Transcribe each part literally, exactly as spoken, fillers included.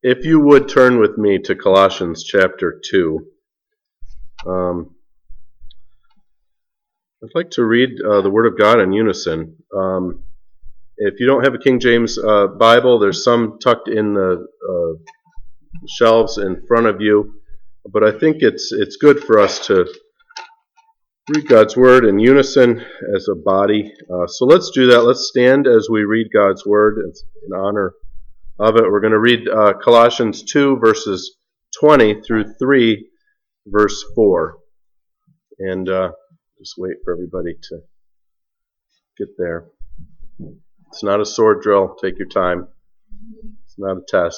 If you would turn with me to Colossians chapter two. Um, I'd like to read uh, the Word of God in unison. Um, if you don't have a King James uh, Bible, there's some tucked in the uh, shelves in front of you. But I think it's it's good for us to read God's Word in unison as a body. Uh, so let's do that. Let's stand as we read God's Word in honor of it. We're going to read uh, Colossians two, verses twenty through three, verse four. And uh, just wait for everybody to get there. It's not a sword drill. Take your time. It's not a test.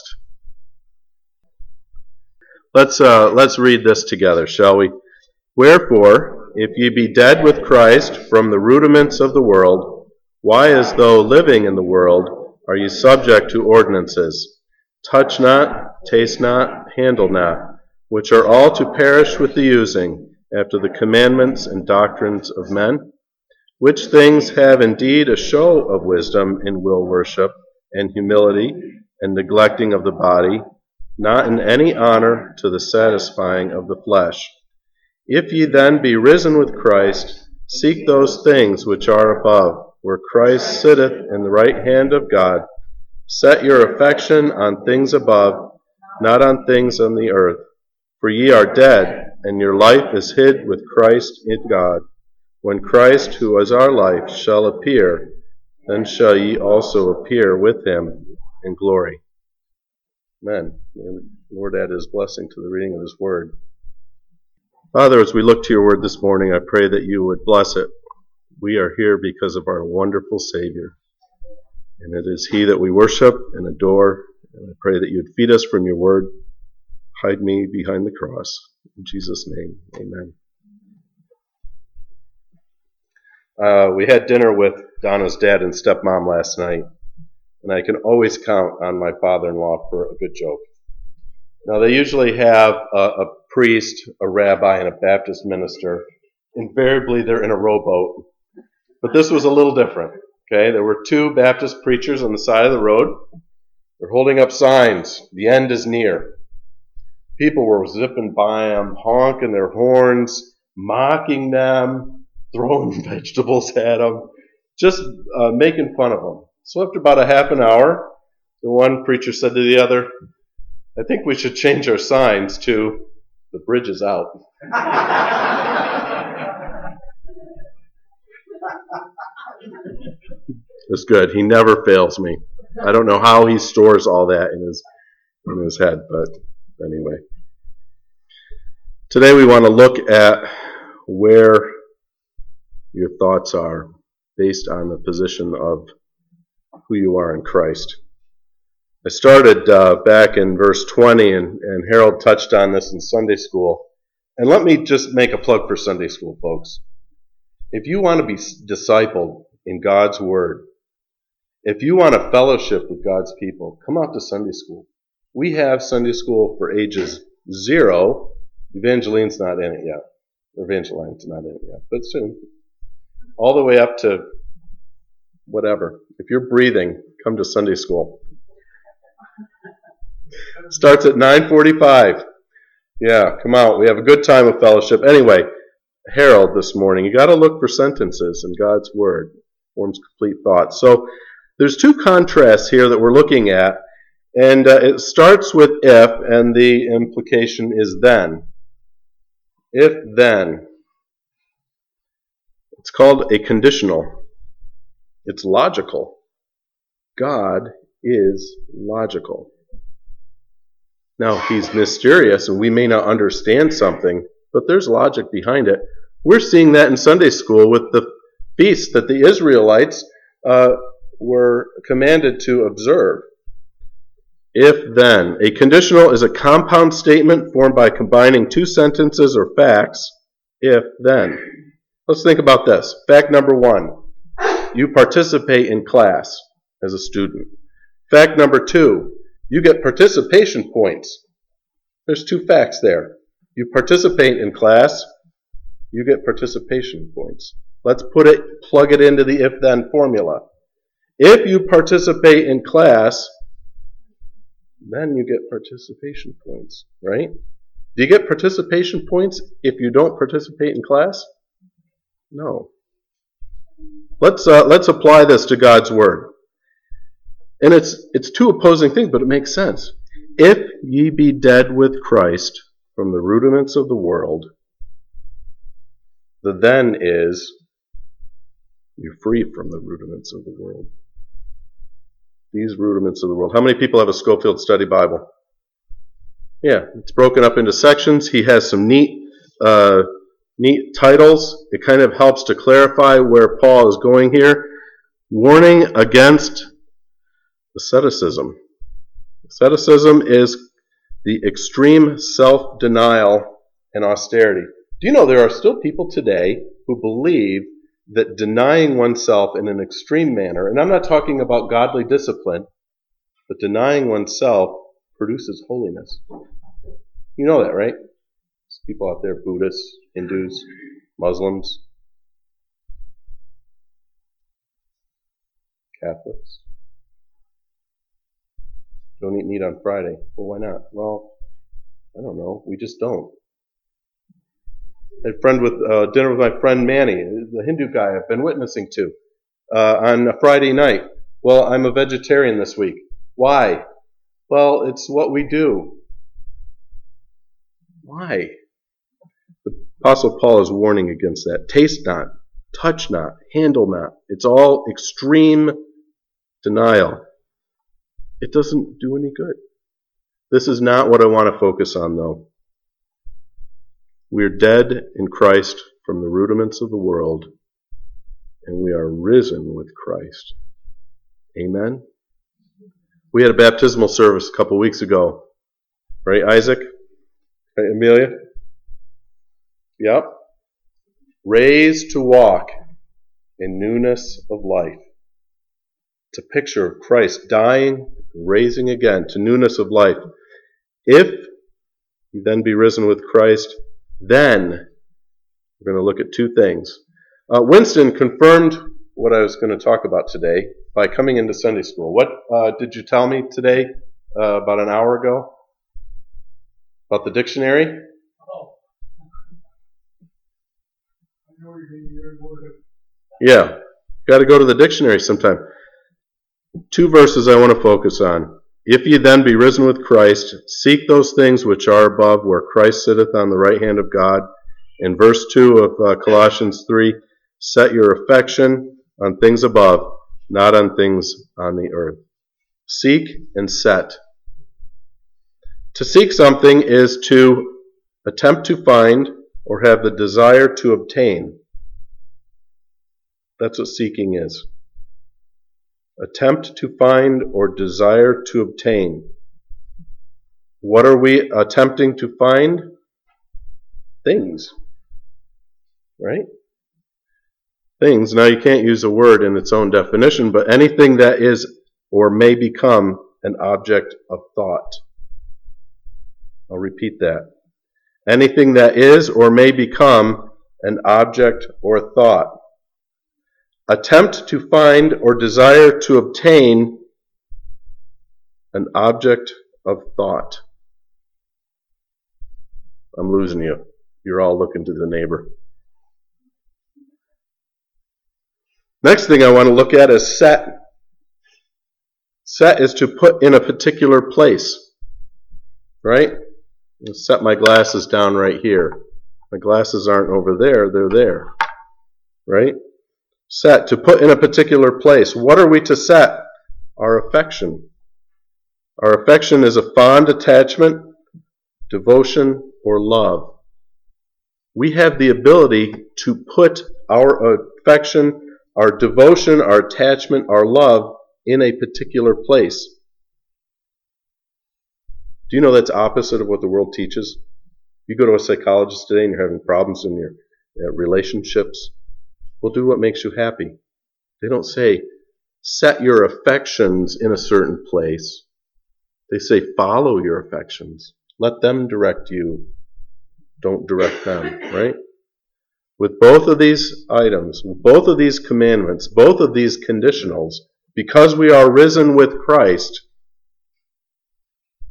Let's uh, let's read this together, shall we? Wherefore, if ye be dead with Christ from the rudiments of the world, why, as though living in the world, are ye subject to ordinances? Touch not, taste not, handle not, which are all to perish with the using, after the commandments and doctrines of men, which things have indeed a show of wisdom in will worship, and humility, and neglecting of the body, not in any honor to the satisfying of the flesh. If ye then be risen with Christ, seek those things which are above, where Christ sitteth in the right hand of God. Set your affection on things above, not on things on the earth. For ye are dead, and your life is hid with Christ in God. When Christ, who is our life, shall appear, then shall ye also appear with him in glory. Amen. And Lord, add his blessing to the reading of his word. Father, as we look to your word this morning, I pray that you would bless it. We are here because of our wonderful Savior. And it is he that we worship and adore. And I pray that you would feed us from your word. Hide me behind the cross. In Jesus' name, amen. Uh, we had dinner with Donna's dad and stepmom last night. And I can always count on my father-in-law for a good joke. Now, they usually have a, a priest, a rabbi, and a Baptist minister. Invariably, they're in a rowboat. But this was a little different. Okay, there were two Baptist preachers on the side of the road. They're holding up signs. The end is near. People were zipping by them, honking their horns, mocking them, throwing vegetables at them, just uh, making fun of them. So after about a half an hour, the one preacher said to the other, I think we should change our signs to, the bridge is out. It's good. He never fails me. I don't know how he stores all that in his in his head, but anyway. Today we want to look at where your thoughts are based on the position of who you are in Christ. I started uh, back in verse twenty, and, and Harold touched on this in Sunday school. And let me just make a plug for Sunday school, folks. If you want to be discipled in God's Word, if you want to fellowship with God's people, come out to Sunday school. We have Sunday school for ages zero. Evangeline's not in it yet. Evangeline's not in it yet, but soon. All the way up to whatever. If you're breathing, come to Sunday school. Starts at nine forty-five. Yeah, come out. We have a good time of fellowship. Anyway, Harold this morning, you got to look for sentences in God's Word. Forms complete thought. So there's two contrasts here that we're looking at, and uh, it starts with if, and the implication is then. If then. It's called a conditional. It's logical. God is logical. Now, he's mysterious, and we may not understand something, but there's logic behind it. We're seeing that in Sunday school with the feast that the Israelites uh, were commanded to observe. If then. A conditional is a compound statement formed by combining two sentences or facts. If then. Let's think about this. Fact number one. You participate in class as a student. Fact number two. You get participation points. There's two facts there. You participate in class. You get participation points. Let's put it, plug it into the if-then formula. If you participate in class, then you get participation points, right? Do you get participation points if you don't participate in class? No. Let's uh, let's apply this to God's Word. And it's it's two opposing things, but it makes sense. If ye be dead with Christ from the rudiments of the world, the then is you're free from the rudiments of the world. These rudiments of the world. How many people have a Schofield Study Bible? Yeah, it's broken up into sections. He has some neat uh, neat titles. It kind of helps to clarify where Paul is going here. Warning against asceticism. Asceticism is the extreme self-denial and austerity. Do you know there are still people today who believe that denying oneself in an extreme manner, and I'm not talking about godly discipline, but denying oneself produces holiness. You know that, right? There's people out there, Buddhists, Hindus, Muslims, Catholics. Don't eat meat on Friday. Well, why not? Well, I don't know. We just don't. I had a friend with uh, dinner with my friend Manny, the Hindu guy I've been witnessing to, uh, on a Friday night. Well, I'm a vegetarian this week. Why? Well, it's what we do. Why? The Apostle Paul is warning against that. Taste not, touch not, handle not. It's all extreme denial. It doesn't do any good. This is not what I want to focus on, though. We're dead in Christ from the rudiments of the world, and we are risen with Christ. Amen? We had a baptismal service a couple weeks ago. Right, Isaac? Right, Amelia? Yep. Raised to walk in newness of life. It's a picture of Christ dying, raising again to newness of life. If you then be risen with Christ, then we're going to look at two things. Uh, Winston confirmed what I was going to talk about today by coming into Sunday school. What uh, did you tell me today uh, about an hour ago? About the dictionary? Oh. I know you're going to get a word of... Yeah. Got to go to the dictionary sometime. Two verses I want to focus on. If ye then be risen with Christ, seek those things which are above, where Christ sitteth on the right hand of God. In verse two of uh, Colossians three, set your affection on things above, not on things on the earth. Seek and set. To seek something is to attempt to find or have the desire to obtain. That's what seeking is. Attempt to find or desire to obtain. What are we attempting to find? Things. Right? Things. Now you can't use a word in its own definition, but anything that is or may become an object of thought. I'll repeat that. Anything that is or may become an object or thought. Attempt to find or desire to obtain an object of thought. I'm losing you. You're all looking to the neighbor. Next thing I want to look at is set. Set is to put in a particular place. Right? I'll set my glasses down right here. My glasses aren't over there, they're there. Right? Set, to put in a particular place. What are we to set? Our affection. Our affection is a fond attachment, devotion, or love. We have the ability to put our affection, our devotion, our attachment, our love in a particular place. Do you know that's opposite of what the world teaches? You go to a psychologist today and you're having problems in your uh, relationships. Well, do what makes you happy. They don't say, set your affections in a certain place. They say, follow your affections. Let them direct you. Don't direct them, right? With both of these items, both of these commandments, both of these conditionals, because we are risen with Christ,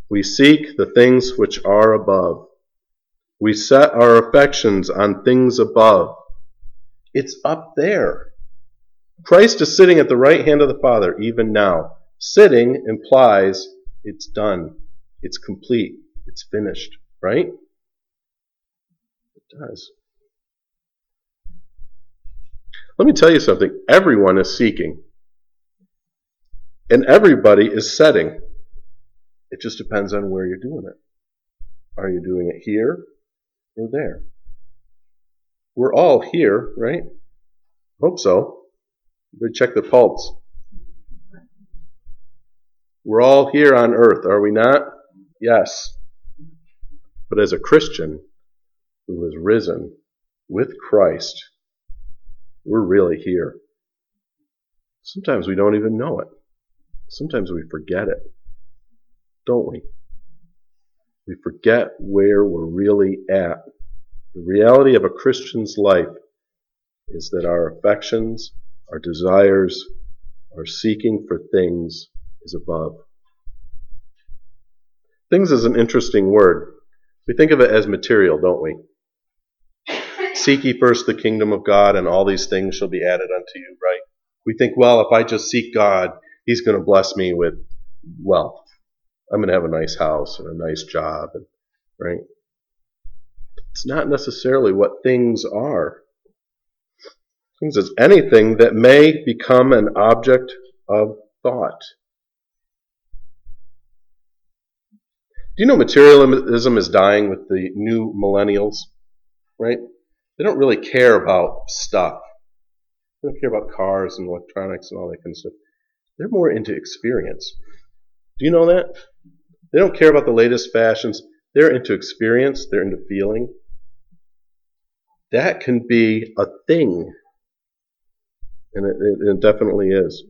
We seek the things which are above. We set our affections on things above. It's up there. Christ is sitting at the right hand of the Father even now. Sitting implies it's done. It's complete. It's finished, right? It does. Let me tell you something. Everyone is seeking. And everybody is setting. It just depends on where you're doing it. Are you doing it here or there? We're all here, right? Hope so. We check the pulse. We're all here on earth, are we not? Yes. But as a Christian who has risen with Christ, we're really here. Sometimes we don't even know it. Sometimes we forget it, don't we? We forget where we're really at. The reality of a Christian's life is that our affections, our desires, our seeking for things is above. Things is an interesting word. We think of it as material, don't we? Seek ye first the kingdom of God, and all these things shall be added unto you, right? We think, well, if I just seek God, He's going to bless me with wealth. I'm going to have a nice house and a nice job, and, right? It's not necessarily what things are. Things is anything that may become an object of thought. Do you know materialism is dying with the new millennials, right? They don't really care about stuff. They don't care about cars and electronics and all that kind of stuff. They're more into experience. Do you know that? They don't care about the latest fashions. They're into experience. They're into feeling. That can be a thing. And it, it, it definitely is.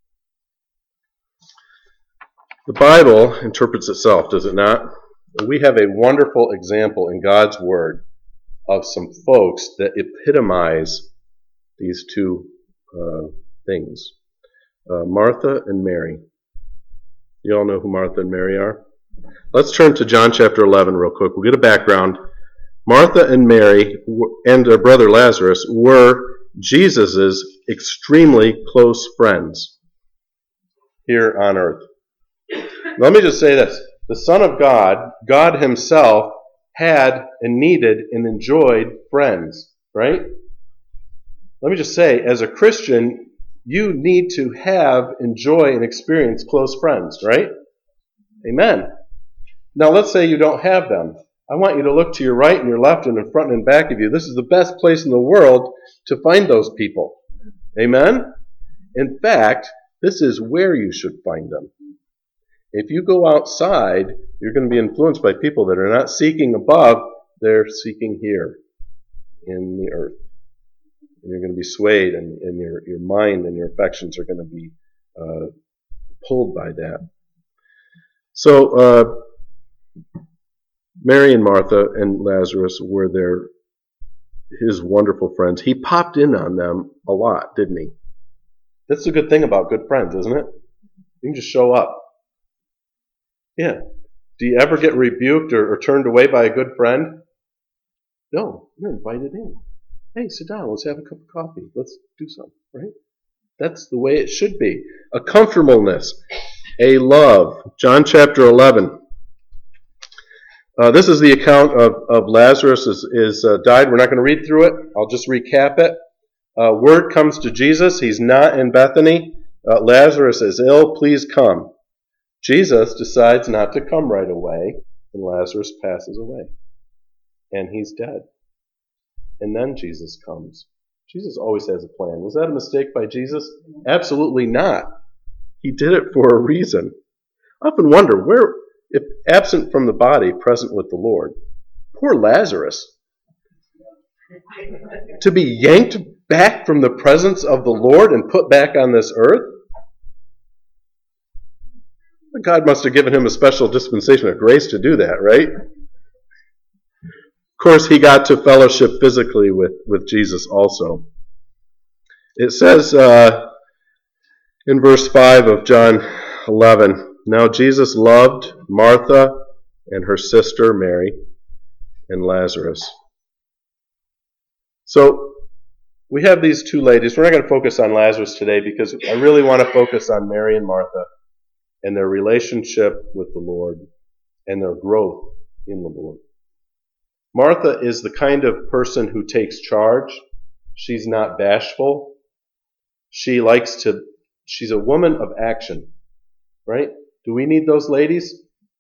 The Bible interprets itself, does it not? We have a wonderful example in God's Word of some folks that epitomize these two uh, things. Uh, Martha and Mary. You all know who Martha and Mary are? Let's turn to John chapter eleven real quick. We'll get a background. Martha and Mary and their brother Lazarus were Jesus' extremely close friends here on earth. Let me just say this. The Son of God, God Himself, had and needed and enjoyed friends, right? Let me just say, as a Christian, you need to have, enjoy, and experience close friends, right? Amen. Now let's say you don't have them. I want you to look to your right and your left and in front and in back of you. This is the best place in the world to find those people. Amen? In fact, this is where you should find them. If you go outside, you're going to be influenced by people that are not seeking above, they're seeking here in the earth. And you're going to be swayed, and, and your, your mind and your affections are going to be uh, pulled by that. So, uh, Mary and Martha and Lazarus were their his wonderful friends. He popped in on them a lot, didn't he? That's the good thing about good friends, isn't it? You can just show up. Yeah. Do you ever get rebuked or, or turned away by a good friend? No, you're invited in. Hey, sit down. Let's have a cup of coffee. Let's do something, right? That's the way it should be. A comfortableness, a love. John chapter eleven. Uh, this is the account of, of Lazarus is, is uh, died. We're not going to read through it. I'll just recap it. Uh, word comes to Jesus. He's not in Bethany. Uh, Lazarus is ill. Please come. Jesus decides not to come right away, and Lazarus passes away. And he's dead. And then Jesus comes. Jesus always has a plan. Was that a mistake by Jesus? Absolutely not. He did it for a reason. I often wonder, where, if absent from the body, present with the Lord, poor Lazarus, to be yanked back from the presence of the Lord and put back on this earth? God must have given him a special dispensation of grace to do that, right? Of course, he got to fellowship physically with, with Jesus also. It says uh, in verse five of John eleven, Now Jesus loved Martha and her sister Mary and Lazarus. So we have these two ladies. We're not going to focus on Lazarus today because I really want to focus on Mary and Martha and their relationship with the Lord and their growth in the Lord. Martha is the kind of person who takes charge. She's not bashful. She likes to, she's a woman of action, right? Do we need those ladies?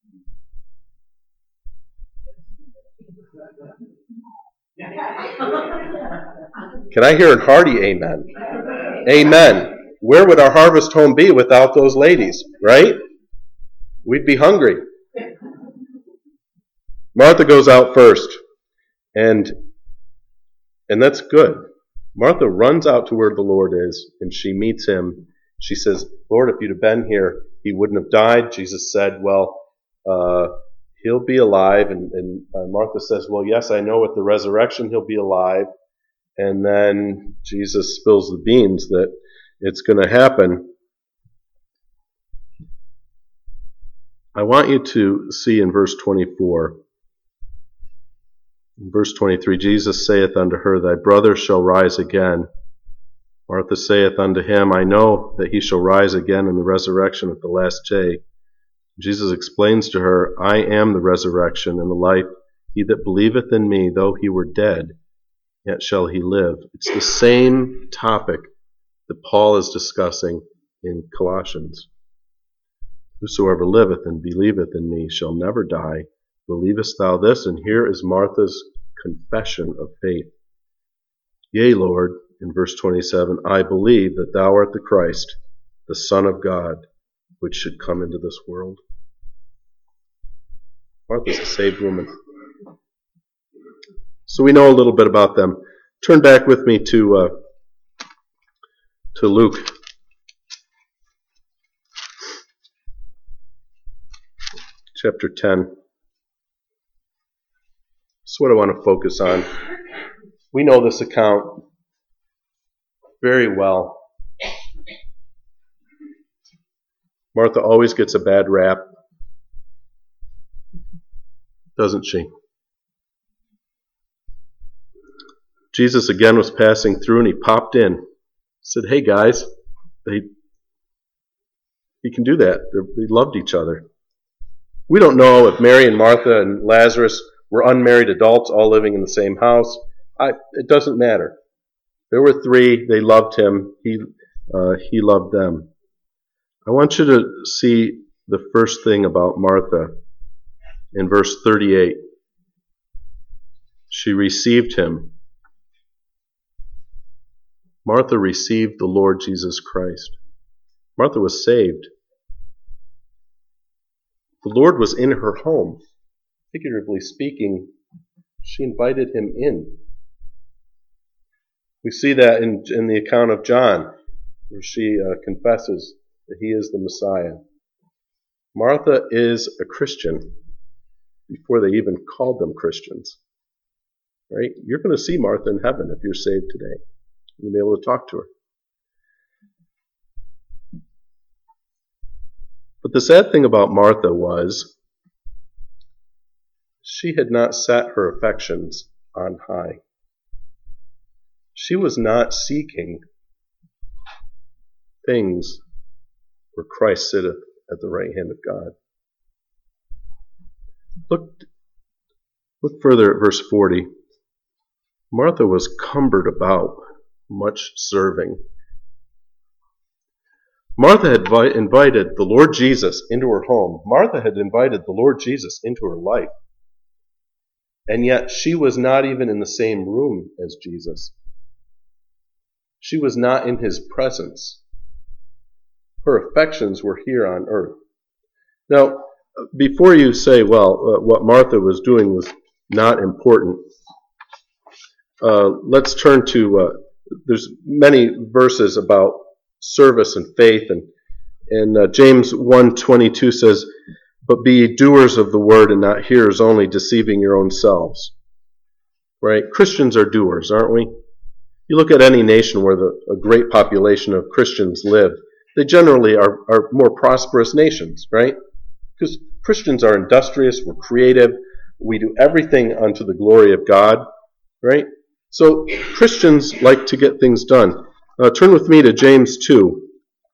Can I hear a hearty amen? Amen. Where would our harvest home be without those ladies, right? We'd be hungry. Martha goes out first, and and that's good. Martha runs out to where the Lord is, and she meets him. She says, Lord, if you'd have been here, he wouldn't have died. Jesus said, well, uh, he'll be alive. And, and uh, Martha says, well, yes, I know at the resurrection he'll be alive. And then Jesus spills the beans that it's going to happen. I want you to see in verse twenty-four. In verse twenty-three, Jesus saith unto her, Thy brother shall rise again. Martha saith unto him, I know that he shall rise again in the resurrection at the last day. Jesus explains to her, I am the resurrection and the life. He that believeth in me, though he were dead, yet shall he live. It's the same topic that Paul is discussing in Colossians. Whosoever liveth and believeth in me shall never die. Believest thou this? And here is Martha's confession of faith. Yea, Lord, in verse twenty-seven, I believe that thou art the Christ, the Son of God, which should come into this world. Martha's a saved woman. So we know a little bit about them. Turn back with me to uh, to Luke. Chapter ten. That's what I want to focus on. We know this account very well. Martha always gets a bad rap, doesn't she? Jesus again was passing through and he popped in. He said, hey guys, they, he can do that. They're, they loved each other. We don't know if Mary and Martha and Lazarus were unmarried adults all living in the same house. I, it doesn't matter. There were three. They loved him. He, uh, he loved them. I want you to see the first thing about Martha in verse thirty-eight. She received him. Martha received the Lord Jesus Christ. Martha was saved. The Lord was in her home. Figuratively speaking, she invited him in. We see that in, in the account of John, where she uh, confesses that he is the Messiah. Martha is a Christian before they even called them Christians. Right? You're going to see Martha in heaven if you're saved today. You'll be able to talk to her. But the sad thing about Martha was she had not set her affections on high. She was not seeking things where Christ sitteth at the right hand of God. Look, look further at verse forty. Martha was cumbered about, much serving. Martha had vi- invited the Lord Jesus into her home. Martha had invited the Lord Jesus into her life. And yet she was not even in the same room as Jesus. She was not in his presence. Her affections were here on earth. Now, before you say, well, uh, what Martha was doing was not important, uh, let's turn to, uh, there's many verses about service and faith, and, and uh, James one twenty-two says, but be ye doers of the word and not hearers only, deceiving your own selves. Right? Christians are doers, aren't we? You look at any nation where the, a great population of Christians live, they generally are, are more prosperous nations, right? Because Christians are industrious, we're creative, we do everything unto the glory of God, right? So Christians like to get things done. Uh, turn with me to James two.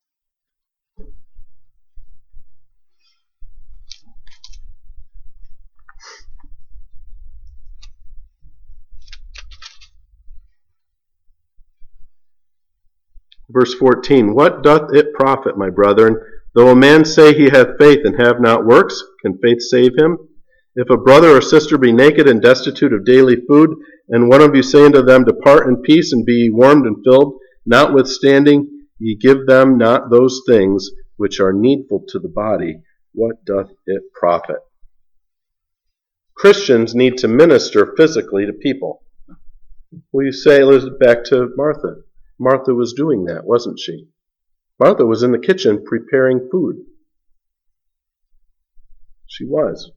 Verse fourteen, what doth it profit, my brethren, though a man say he hath faith and have not works? Can faith save him? If a brother or sister be naked and destitute of daily food, and one of you say unto them, depart in peace, and be ye warmed and filled, notwithstanding ye give them not those things which are needful to the body, what doth it profit? Christians need to minister physically to people. Well, you say, let's back to Martha. Martha was doing that, wasn't she? Martha was in the kitchen preparing food. She was.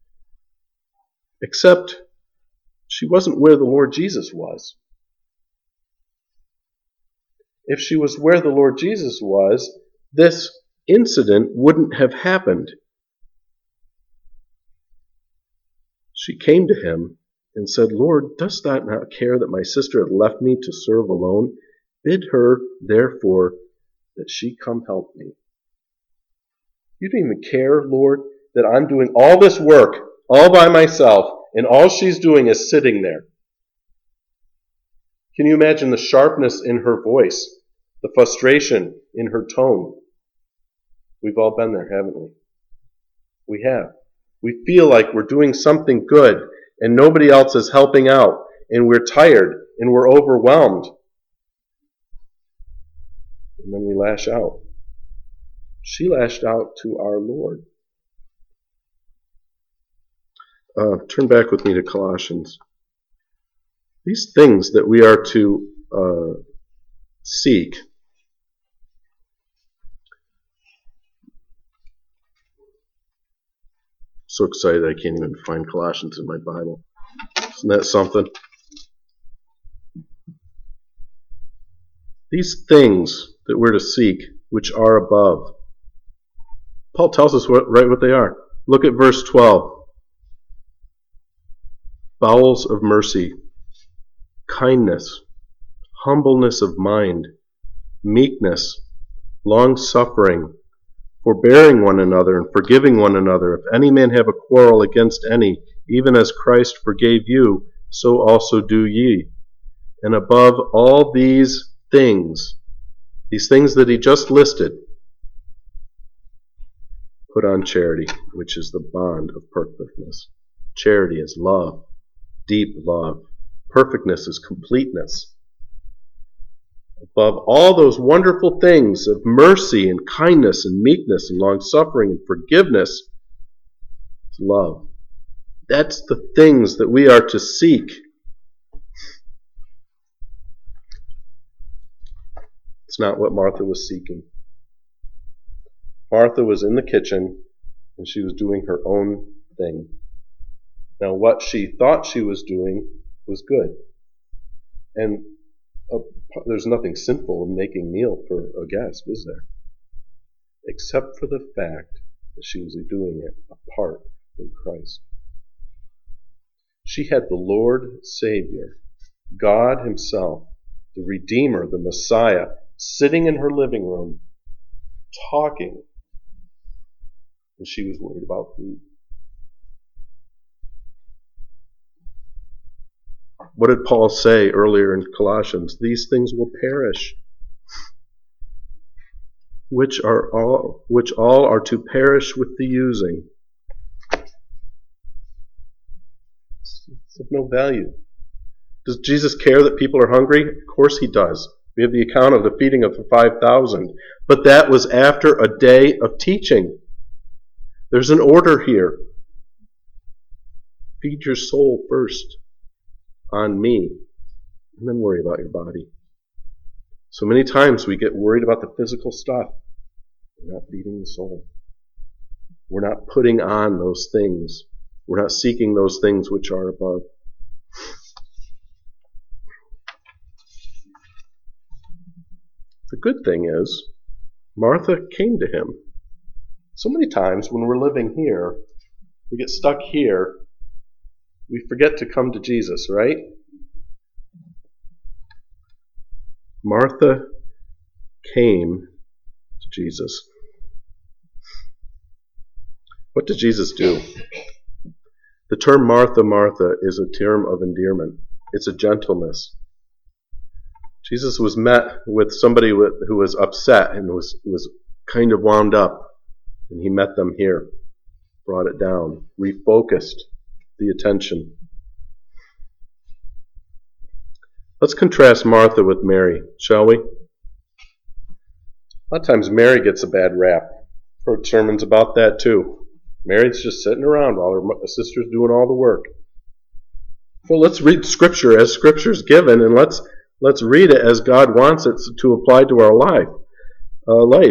Except she wasn't where the Lord Jesus was. If she was where the Lord Jesus was, this incident wouldn't have happened. She came to him and said, Lord, dost thou not care that my sister hath left me to serve alone? Bid her, therefore, that she come help me. You don't even care, Lord, that I'm doing all this work all by myself, and all she's doing is sitting there. Can you imagine the sharpness in her voice, the frustration in her tone? We've all been there, haven't we? We have. We feel like we're doing something good, and nobody else is helping out, and we're tired, and we're overwhelmed. And then we lash out. She lashed out to our Lord. Uh, turn back with me to Colossians. These things that we are to uh, seek. So excited I can't even find Colossians in my Bible. Isn't that something? These things that we're to seek, which are above. Paul tells us what, right what they are. Look at verse twelve. Bowels of mercy, kindness, humbleness of mind, meekness, long-suffering, forbearing one another and forgiving one another. If any man have a quarrel against any, even as Christ forgave you, so also do ye. And above all these things, these things that he just listed, put on charity, which is the bond of perfectness. Charity is love, deep love. Perfectness is completeness. Above all those wonderful things of mercy and kindness and meekness and long-suffering and forgiveness is love. That's the things that we are to seek. It's not what Martha was seeking. Martha was in the kitchen and she was doing her own thing. Now, what she thought she was doing was good. And uh, there's nothing sinful in making meal for a guest, is there? Except for the fact that she was doing it apart from Christ. She had the Lord Savior, God Himself, the Redeemer, the Messiah, sitting in her living room, talking, and she was worried about food. What did Paul say earlier in Colossians? These things will perish, which are all which all are to perish with the using. It's of no value. Does Jesus care that people are hungry? Of course He does. We have the account of the feeding of the five thousand. But that was after a day of teaching. There's an order here. Feed your soul first on me, and then worry about your body. So many times we get worried about the physical stuff. We're not feeding the soul. We're not putting on those things. We're not seeking those things which are above. The good thing is, Martha came to him. So many times when we're living here, we get stuck here, we forget to come to Jesus, right? Martha came to Jesus. What did Jesus do? The term Martha, Martha is a term of endearment. It's a gentleness. Jesus was met with somebody who was upset and was, was kind of wound up. And he met them here, brought it down, refocused the attention. Let's contrast Martha with Mary, shall we? A lot of times Mary gets a bad rap. I've heard sermons about that too. Mary's just sitting around while her sister's doing all the work. Well, let's read Scripture as Scripture's given, and let's let's read it as God wants it to apply to our life. Uh, life.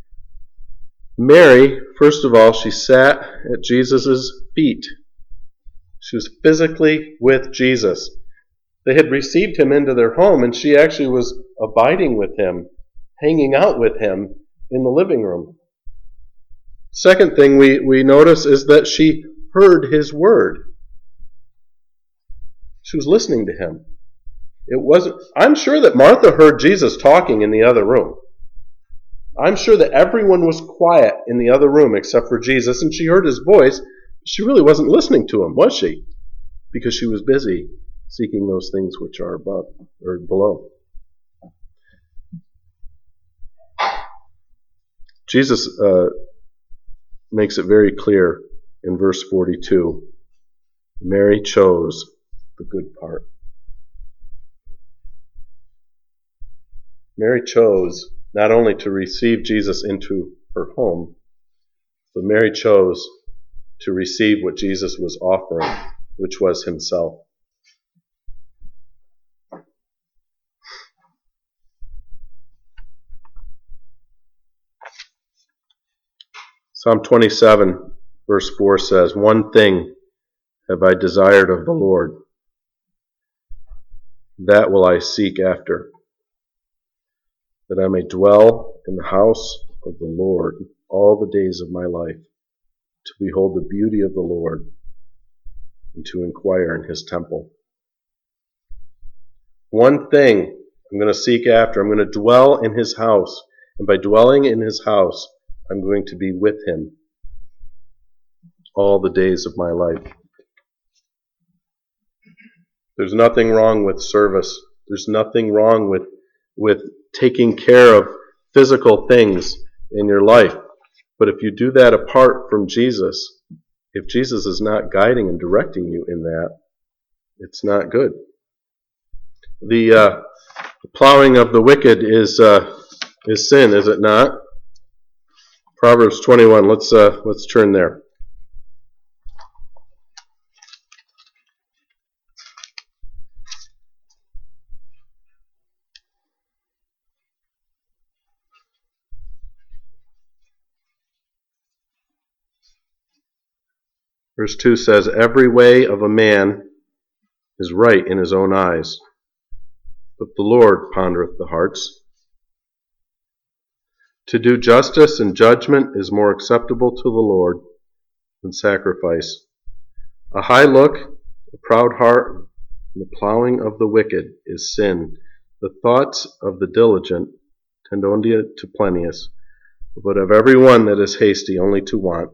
Mary, first of all, she sat at Jesus' feet. She was physically with Jesus. They had received him into their home, and she actually was abiding with him, hanging out with him in the living room. Second thing we, we notice is that she heard his word. She was listening to him. It wasn't. I'm sure that Martha heard Jesus talking in the other room. I'm sure that everyone was quiet in the other room except for Jesus, and she heard his voice. She really wasn't listening to him, was she? Because she was busy seeking those things which are above or below. Jesus uh, makes it very clear in verse forty-two. Mary chose the good part. Mary chose not only to receive Jesus into her home, but Mary chose to receive what Jesus was offering, which was himself. Psalm twenty-seven, verse four says, "One thing have I desired of the Lord, that will I seek after, that I may dwell in the house of the Lord all the days of my life, to behold the beauty of the Lord, and to inquire in his temple." One thing I'm going to seek after, I'm going to dwell in his house, and by dwelling in his house, I'm going to be with him all the days of my life. There's nothing wrong with service. There's nothing wrong with, with taking care of physical things in your life. But if you do that apart from Jesus, if Jesus is not guiding and directing you in that, it's not good. The, uh, the plowing of the wicked is uh, is sin, is it not? Proverbs twenty-one. Let's uh, let's turn there. Verse two says, "Every way of a man is right in his own eyes, but the Lord pondereth the hearts. To do justice and judgment is more acceptable to the Lord than sacrifice. A high look, a proud heart, and the plowing of the wicked is sin. The thoughts of the diligent tend only to plenteous, but of every one that is hasty only to want.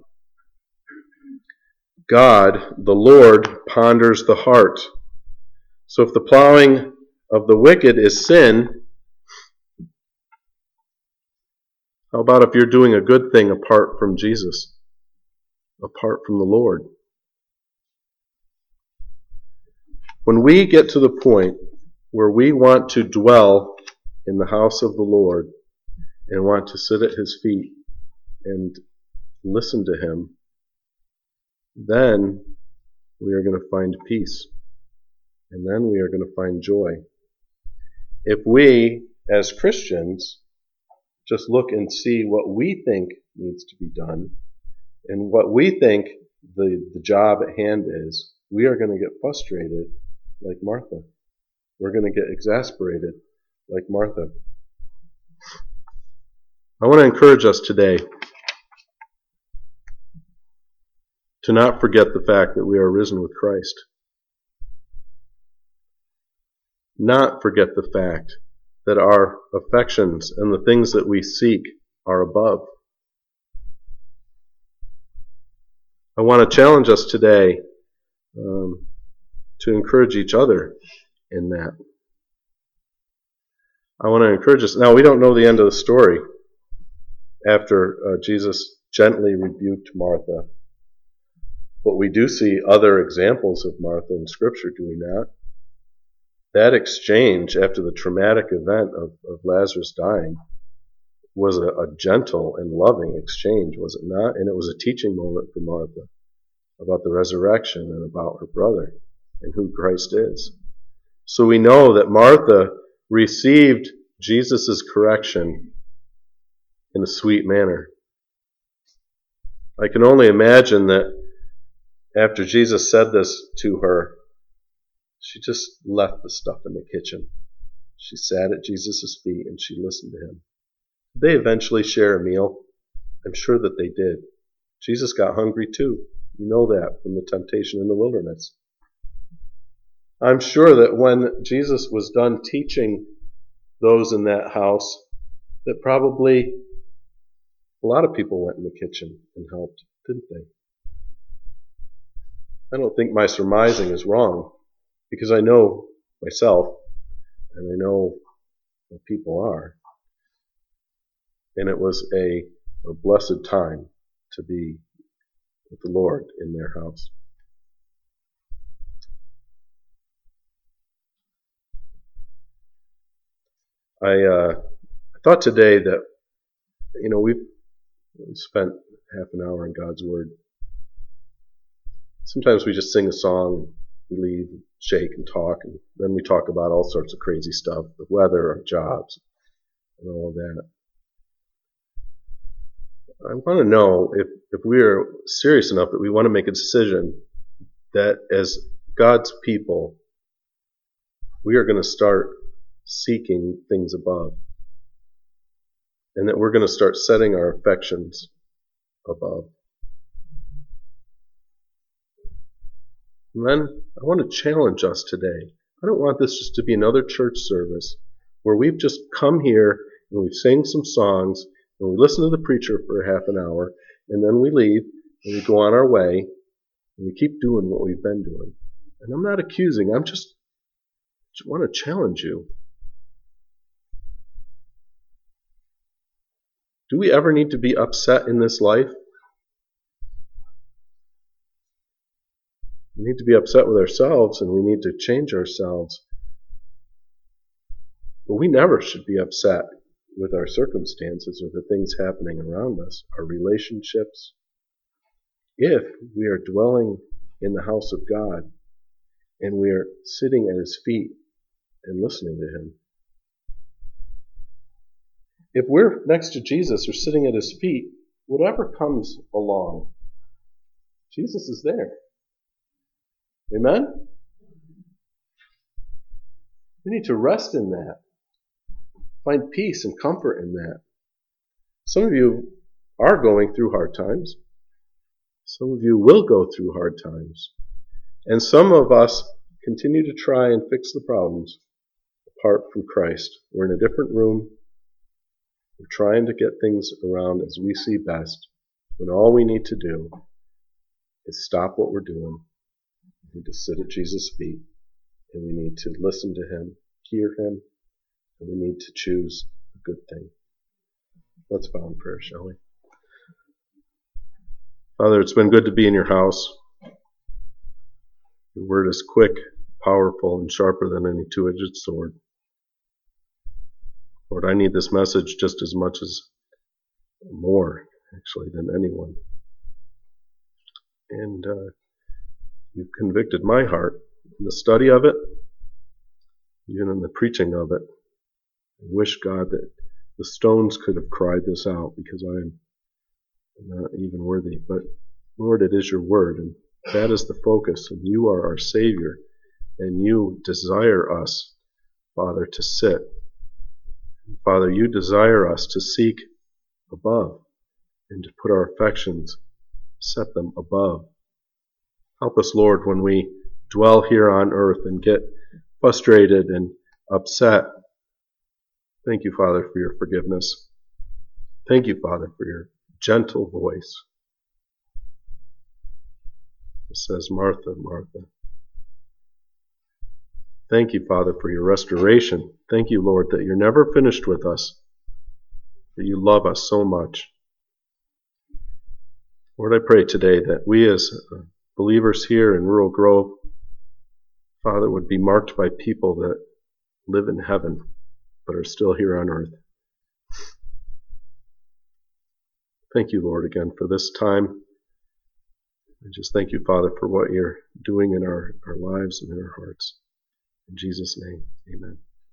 God, the Lord, ponders the heart." So if the plowing of the wicked is sin, how about if you're doing a good thing apart from Jesus, apart from the Lord? When we get to the point where we want to dwell in the house of the Lord and want to sit at his feet and listen to him, then we are going to find peace. And then we are going to find joy. If we, as Christians, just look and see what we think needs to be done and what we think the, the job at hand is, we are going to get frustrated like Martha. We're going to get exasperated like Martha. I want to encourage us today to not forget the fact that we are risen with Christ. Not forget the fact that our affections and the things that we seek are above. I want to challenge us today um, to encourage each other in that. I want to encourage us. Now, we don't know the end of the story after uh, Jesus gently rebuked Martha. But we do see other examples of Martha in Scripture, do we not? That exchange after the traumatic event of, of Lazarus dying was a, a gentle and loving exchange, was it not? And it was a teaching moment for Martha about the resurrection and about her brother and who Christ is. So we know that Martha received Jesus' correction in a sweet manner. I can only imagine that after Jesus said this to her, she just left the stuff in the kitchen. She sat at Jesus' feet and she listened to him. Did they eventually share a meal? I'm sure that they did. Jesus got hungry too. You know that from the temptation in the wilderness. I'm sure that when Jesus was done teaching those in that house, that probably a lot of people went in the kitchen and helped, didn't they? I don't think my surmising is wrong, because I know myself, and I know what people are. And it was a, a blessed time to be with the Lord in their house. I, uh, I thought today that, you know, we've, we've spent half an hour in God's Word. Sometimes we just sing a song, we leave, shake and talk, and then we talk about all sorts of crazy stuff, the weather, our jobs, and all of that. I want to know if, if we are serious enough that we want to make a decision that as God's people, we are going to start seeking things above, and that we're going to start setting our affections above. Men, I want to challenge us today. I don't want this just to be another church service where we've just come here and we've sang some songs and we listen to the preacher for half an hour and then we leave and we go on our way and we keep doing what we've been doing. And I'm not accusing, I'm just, just want to challenge you. Do we ever need to be upset in this life? We need to be upset with ourselves and we need to change ourselves. But we never should be upset with our circumstances or the things happening around us, our relationships, if we are dwelling in the house of God and we are sitting at His feet and listening to Him. If we're next to Jesus or sitting at His feet, whatever comes along, Jesus is there. Amen? We need to rest in that. Find peace and comfort in that. Some of you are going through hard times. Some of you will go through hard times. And some of us continue to try and fix the problems apart from Christ. We're in a different room. We're trying to get things around as we see best, when all we need to do is stop what we're doing. We need to sit at Jesus' feet, and we need to listen to Him, hear Him, and we need to choose a good thing. Let's bow in prayer, shall we? Father, it's been good to be in your house. Your word is quick, powerful, and sharper than any two-edged sword. Lord, I need this message just as much as more, actually, than anyone. And uh, you've convicted my heart in the study of it, even in the preaching of it. I wish, God, that the stones could have cried this out because I am not even worthy. But, Lord, it is your word, and that is the focus, and you are our Savior, and you desire us, Father, to sit. Father, you desire us to seek above, and to put our affections, set them above. Help us, Lord, when we dwell here on earth and get frustrated and upset. Thank you, Father, for your forgiveness. Thank you, Father, for your gentle voice. It says, Martha, Martha. Thank you, Father, for your restoration. Thank you, Lord, that you're never finished with us, that you love us so much. Lord, I pray today that we as believers here in Rural Grove, Father, would be marked by people that live in heaven but are still here on earth. Thank you, Lord, again for this time. And just thank you, Father, for what you're doing in our, our lives and in our hearts. In Jesus' name, amen.